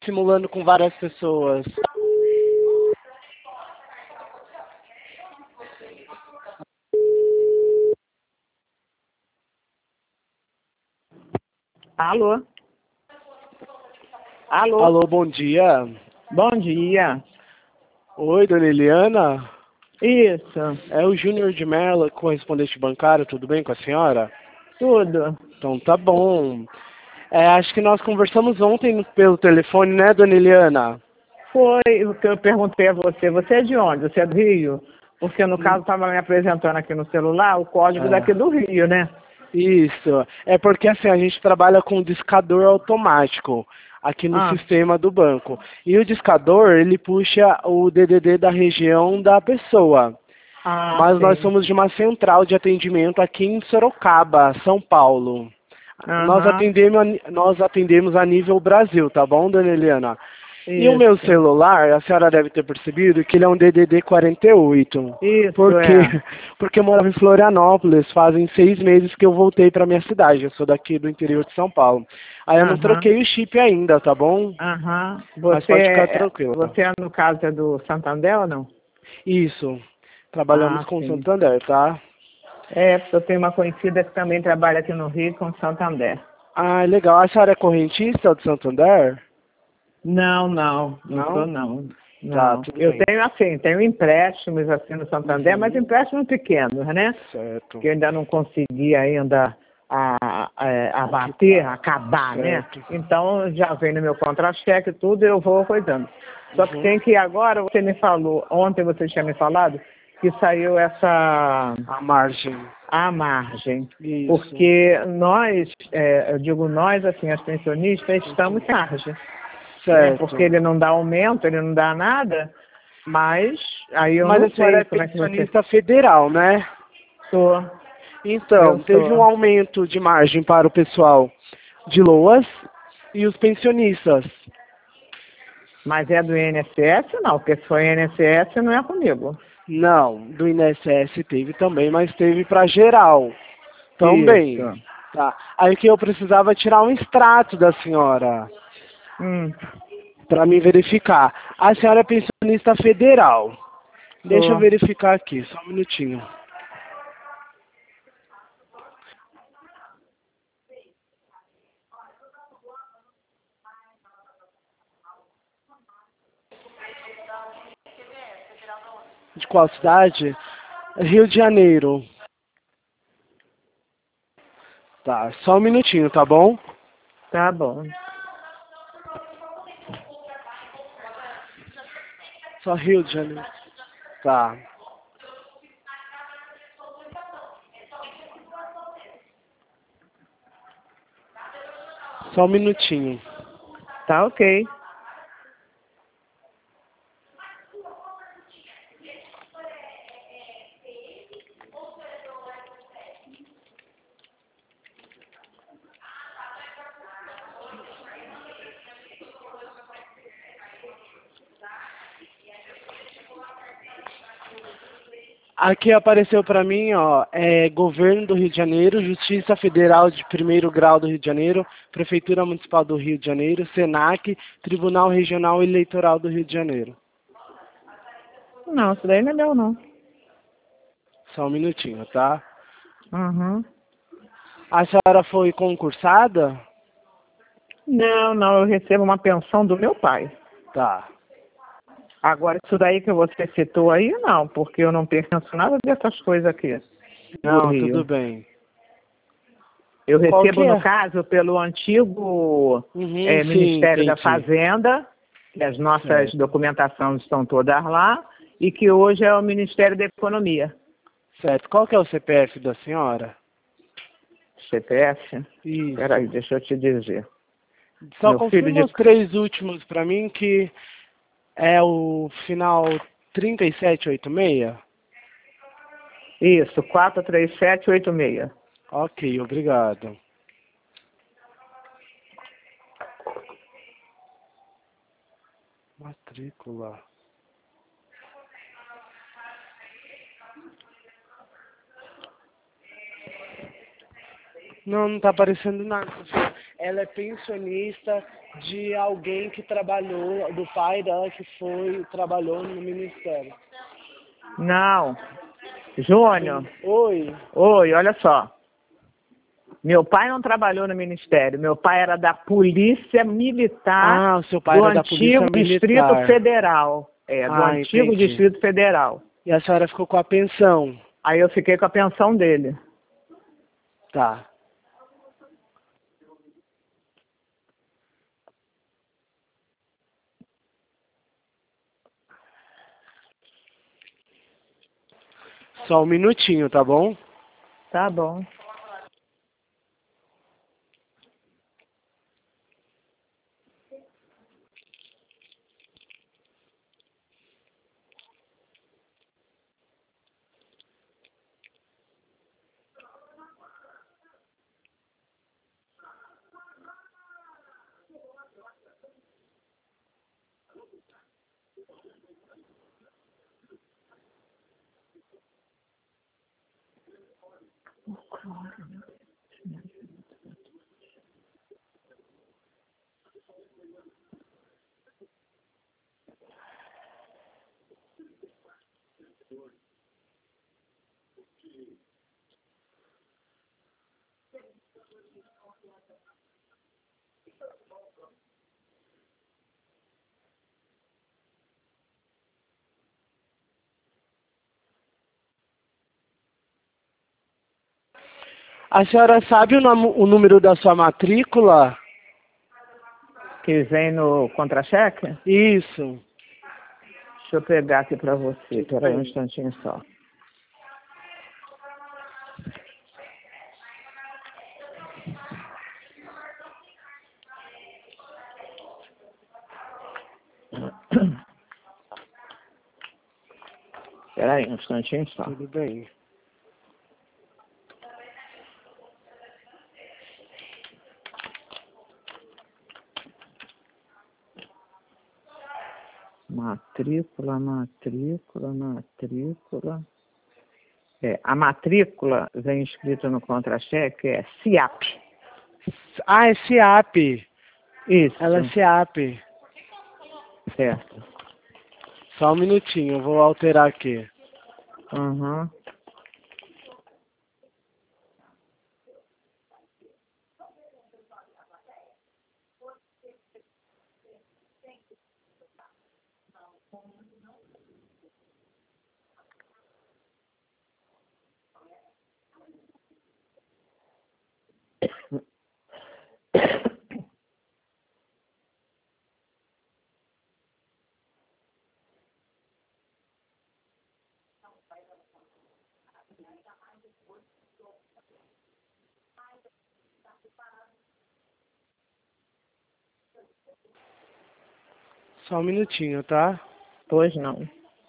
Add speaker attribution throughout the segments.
Speaker 1: simulando com várias pessoas.
Speaker 2: Alô? Alô?
Speaker 1: Alô, bom dia.
Speaker 2: Bom dia.
Speaker 1: Oi, dona Eliana.
Speaker 2: Isso,
Speaker 1: É o Júnior de Mello, correspondente bancário, tudo bem com a senhora?
Speaker 2: tudo.
Speaker 1: Então tá bom. Acho que nós conversamos ontem pelo telefone, né, dona Eliana?
Speaker 2: Foi o que eu perguntei a você. Você é de onde? Você é do Rio? Porque no caso estava me apresentando aqui no celular o código daqui do Rio, né?
Speaker 1: Isso. É porque assim, a gente trabalha com discador automático aqui no
Speaker 2: Ah,
Speaker 1: sistema do banco. E o discador, ele puxa o DDD da região da pessoa. Mas nós
Speaker 2: sim.
Speaker 1: somos de uma central de atendimento aqui em Sorocaba, São Paulo.
Speaker 2: Aham,
Speaker 1: Nós atendemos a nível Brasil, tá bom, dona Eliana? E o meu
Speaker 2: isso.
Speaker 1: celular, a senhora deve ter percebido que ele é um DDD 48.
Speaker 2: Isso
Speaker 1: Por quê?
Speaker 2: é.
Speaker 1: Porque eu morava em Florianópolis, fazem 6 meses que eu voltei para minha cidade. Eu sou daqui do interior de São Paulo. Aí eu não
Speaker 2: Aham,
Speaker 1: troquei o chip ainda, tá bom?
Speaker 2: aham.
Speaker 1: Mas pode ficar tranquila.
Speaker 2: Você é no caso é do Santander ou não?
Speaker 1: Isso. Trabalhamos
Speaker 2: Ah,
Speaker 1: com o
Speaker 2: sim.
Speaker 1: Santander, tá?
Speaker 2: É, porque eu tenho uma conhecida que também trabalha aqui no Rio com Santander.
Speaker 1: Ah, legal. A senhora é correntista do Santander?
Speaker 2: Não, não, não sou
Speaker 1: Não?
Speaker 2: não.
Speaker 1: Tá,
Speaker 2: Não.
Speaker 1: tudo
Speaker 2: Eu
Speaker 1: bem.
Speaker 2: tenho assim, tenho empréstimos assim no Santander, mas
Speaker 1: Uhum.
Speaker 2: empréstimos pequenos, né?
Speaker 1: Certo.
Speaker 2: Que eu ainda não consegui ainda abater, acabar, né?
Speaker 1: Certo.
Speaker 2: Então já vem no meu contra-cheque e tudo, eu vou cuidando. Só que
Speaker 1: Uhum.
Speaker 2: tem que agora, você me falou, ontem você tinha me falado que saiu essa
Speaker 1: A margem.
Speaker 2: a margem.
Speaker 1: Isso.
Speaker 2: Porque nós, eu digo nós, assim, as pensionistas, estamos sem margem, né? Porque
Speaker 1: Certo.
Speaker 2: ele não dá aumento, ele não dá nada, mas aí eu
Speaker 1: Mas
Speaker 2: não
Speaker 1: a senhora
Speaker 2: sei
Speaker 1: é
Speaker 2: como é que você
Speaker 1: pensionista federal, né?
Speaker 2: sou. Eu
Speaker 1: Então, teve um
Speaker 2: sou.
Speaker 1: aumento de margem para o pessoal de LOAS e os pensionistas.
Speaker 2: Mas é do INSS? Não, porque se for INSS não é comigo.
Speaker 1: Não, do INSS teve também, mas teve para geral também.
Speaker 2: Isso.
Speaker 1: Tá. Aí que eu precisava tirar um extrato da senhora
Speaker 2: Hum,
Speaker 1: para me verificar. A senhora é pensionista federal. Deixa eu
Speaker 2: sou.
Speaker 1: verificar aqui, só um minutinho. De qual cidade? Rio de Janeiro. Tá, só um minutinho, tá bom?
Speaker 2: Tá bom.
Speaker 1: Só Rio de Janeiro. Tá. Só um minutinho.
Speaker 2: Tá ok.
Speaker 1: Aqui apareceu pra mim, ó, Governo do Rio de Janeiro, Justiça Federal de Primeiro Grau do Rio de Janeiro, Prefeitura Municipal do Rio de Janeiro, SENAC, Tribunal Regional Eleitoral do Rio de Janeiro.
Speaker 2: Não, isso daí não é meu, não.
Speaker 1: Só um minutinho, tá?
Speaker 2: Uhum.
Speaker 1: A senhora foi concursada?
Speaker 2: Não, não, eu recebo uma pensão do meu pai.
Speaker 1: Tá.
Speaker 2: Agora, isso daí que você citou aí, não, porque eu não penso nada dessas coisas aqui no
Speaker 1: Não, tudo
Speaker 2: Rio.
Speaker 1: bem.
Speaker 2: Eu
Speaker 1: Qual que
Speaker 2: recebo, no
Speaker 1: é?
Speaker 2: caso, pelo antigo
Speaker 1: Uhum, sim,
Speaker 2: Ministério da
Speaker 1: entendi.
Speaker 2: Fazenda, que as nossas
Speaker 1: Certo.
Speaker 2: documentações estão todas lá, e que hoje é o Ministério da Economia.
Speaker 1: Certo. Qual que é o CPF da senhora?
Speaker 2: CPF? Espera
Speaker 1: Isso.
Speaker 2: aí, deixa eu te dizer.
Speaker 1: Só
Speaker 2: Meu filho
Speaker 1: confirma
Speaker 2: de...
Speaker 1: os 3 últimos pra mim, que é o final 3786.
Speaker 2: Isso, 43786.
Speaker 1: Ok, obrigado. Matrícula. Não, não tá aparecendo nada. Ela é pensionista de alguém que trabalhou, do pai dela que trabalhou no ministério.
Speaker 2: Não. Júnior.
Speaker 1: Oi.
Speaker 2: Oi, olha só. Meu pai não trabalhou no ministério. Meu pai era da Polícia Militar
Speaker 1: O seu pai
Speaker 2: do
Speaker 1: era da Polícia
Speaker 2: antigo Distrito
Speaker 1: Militar.
Speaker 2: Federal. Do antigo
Speaker 1: Entendi.
Speaker 2: Distrito Federal.
Speaker 1: E a senhora ficou com a pensão?
Speaker 2: Aí eu fiquei com a pensão dele.
Speaker 1: Tá. Só um minutinho, tá bom?
Speaker 2: Tá bom.
Speaker 1: A senhora sabe o número da sua matrícula?
Speaker 2: Que vem no contra-cheque?
Speaker 1: Isso.
Speaker 2: Deixa eu pegar aqui para você. Espera aí um instantinho só. Espera aí um instantinho só.
Speaker 1: Tudo bem.
Speaker 2: Matrícula. A matrícula vem escrita no contra-cheque, é CIAP.
Speaker 1: É SIAP.
Speaker 2: Isso.
Speaker 1: Ela é SIAP.
Speaker 2: Certo.
Speaker 1: Só um minutinho, eu vou alterar aqui.
Speaker 2: Uhum.
Speaker 1: Só um minutinho, tá?
Speaker 2: Pois não.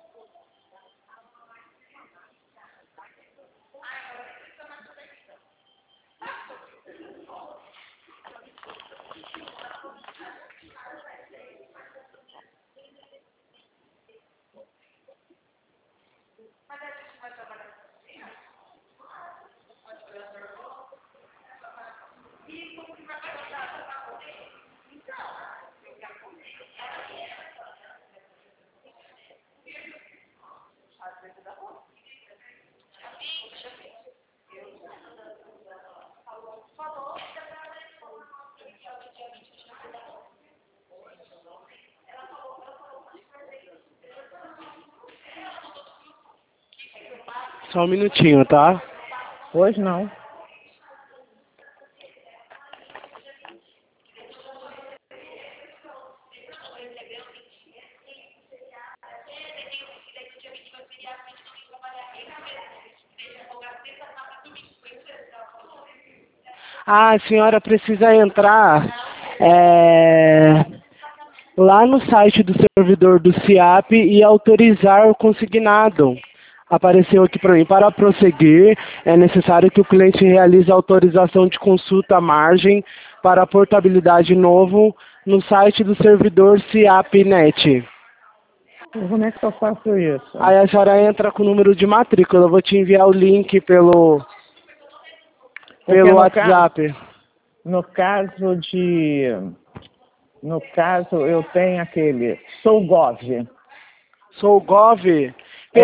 Speaker 1: Só um minutinho, tá?
Speaker 2: Pois não.
Speaker 1: A senhora precisa entrar lá no site do servidor do SIAP e autorizar o consignado. Apareceu aqui para mim. Para prosseguir, é necessário que o cliente realize a autorização de consulta à margem para a portabilidade novo no site do servidor SIAP.net.
Speaker 2: Como é que eu faço isso?
Speaker 1: Aí a senhora entra com o número de matrícula. Eu vou te enviar o link pelo... Pelo WhatsApp.
Speaker 2: No caso, eu tenho aquele SouGov.
Speaker 1: SouGov?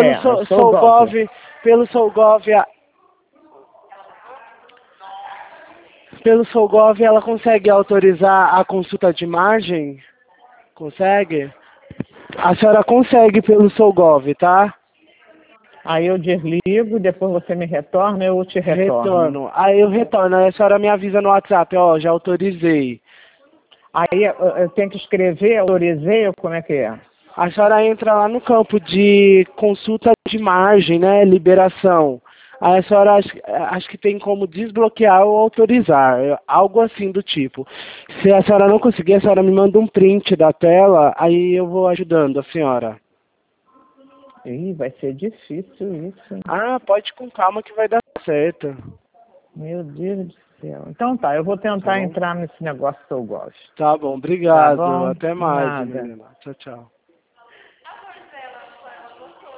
Speaker 1: Pelo SouGov, ela consegue autorizar a consulta de imagem? Consegue? A senhora consegue pelo SouGov, tá?
Speaker 2: Aí eu desligo, depois você me retorna, eu te retorno.
Speaker 1: Retorno. Aí eu retorno, aí a senhora me avisa no WhatsApp, ó, já autorizei.
Speaker 2: Aí eu tenho que escrever, autorizei, ou como é que é?
Speaker 1: A senhora entra lá no campo de consulta de imagem, né, liberação. Aí a senhora acho que tem como desbloquear ou autorizar, algo assim do tipo. Se a senhora não conseguir, a senhora me manda um print da tela, aí eu vou ajudando a senhora.
Speaker 2: Ih, vai ser difícil isso, hein?
Speaker 1: Ah, pode ir com calma que vai dar certo.
Speaker 2: Meu Deus do céu. Então tá, eu vou tentar entrar nesse negócio que eu gosto.
Speaker 1: Tá bom, obrigado.
Speaker 2: Tá bom?
Speaker 1: Até mais,
Speaker 2: Nada.
Speaker 1: menina. Tchau, tchau.